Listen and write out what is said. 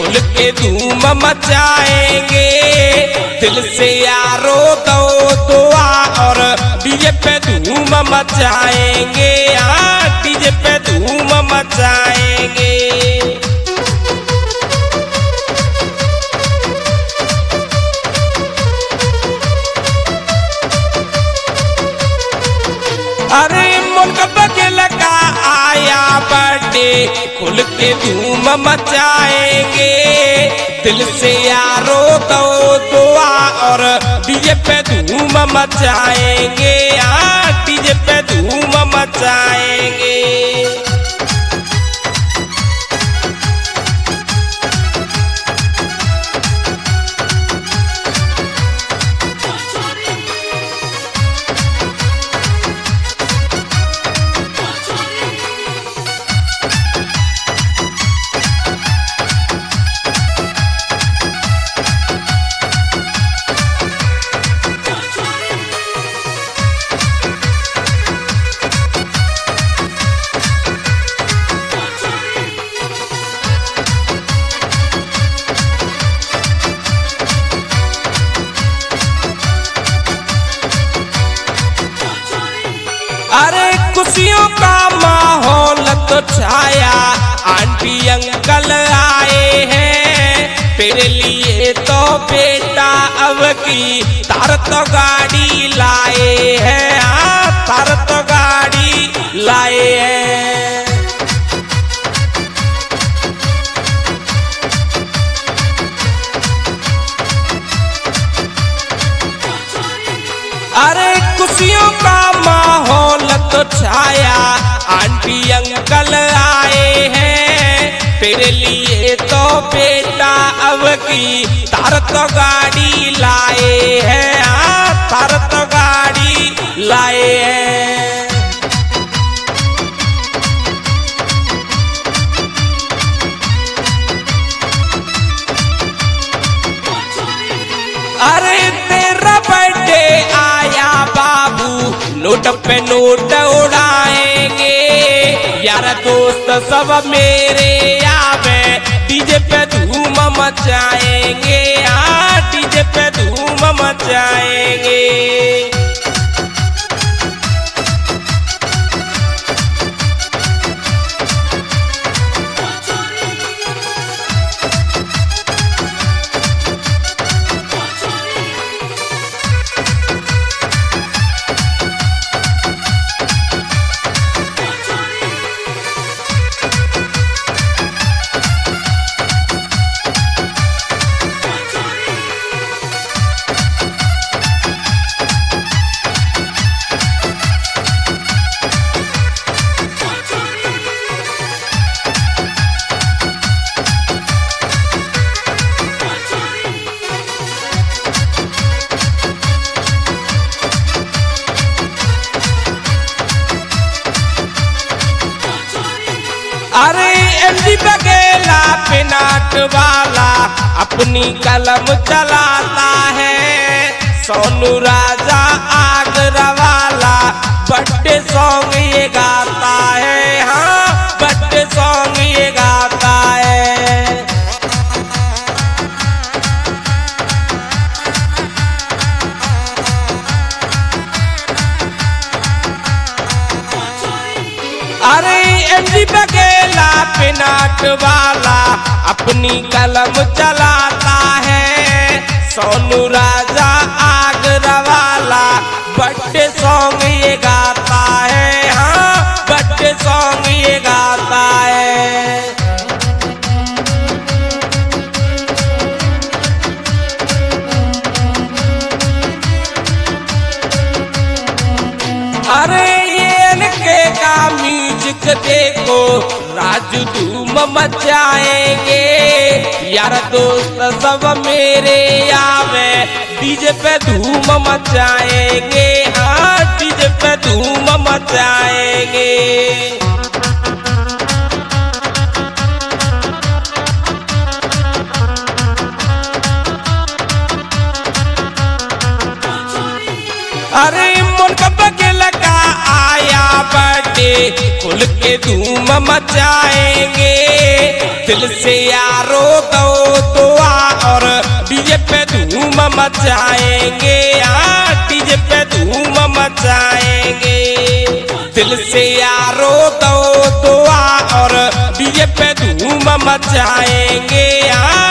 खुल के धूम मचाएंगे, दिल से यारो दो दुआ और डीजे पे धूम मचाएंगे, हाँ डीजे पे धूम मचाएंगे। अरे मुल्क बगल का आया बर्थडे, खुल के धूम मचाएंगे, दिल से यारो दो दुआ और डीजे पे धूम मचाएंगे, हाँ डीजे पे धूम मचाएंगे। अरे खुशियों का माहौल तो छाया, आंटी अंकल आए हैं, तेरे लिए तो बेटा अब की तार तो गाड़ी लाए हैं, हाँ तार तो गाड़ी लाए हैं। अरे खुशियों का माहौल तो छाया, आंटी अंकल आए हैं, तेरे लिए तो बेटा अब की तार तो गाड़ी लाए हैं, हाँ तार तो गाड़ी लाए हैं। अरे तेरा बर्थडे आया बाबू, नोट पे नोट उड़ाएंगे, यार दोस्त सब मेरे आवे, डीजे पे धूम मचाएंगे, हाँ डीजे पे धूम मचाएंगे। अरे एमजी बघेला पे नाट वाला अपनी कलम चलाता है, सोनू राजा आगरा वाला बर्थडे सॉन्ग ये गाता है, हाँ बर्थडे सॉन्ग ये गाता है। अरे एमजी बघेला पे नाट वाला अपनी कलम चलाता है, सोनू राजा आगरा वाला बर्थडे सॉन्ग ये गाता है, हाँ बर्थडे सॉन्ग ये गाता है। अरे का म्यूजिक देखो, राजू धूम मचाएंगे, यार दोस्त सब मेरे आवे, डीजे पे धूम मचाएंगे, हाँ डीजे पे धूम मचाएंगे। अरे मुल्क बगल का आया बर्थडे, खुल के धूम मचाएंगे, दिल से यारो दो मचाएंगे, डीजे पे धूम मचाएंगे। दिल से यारो दो दुआ और डीजे पे धूम मचाएंगे।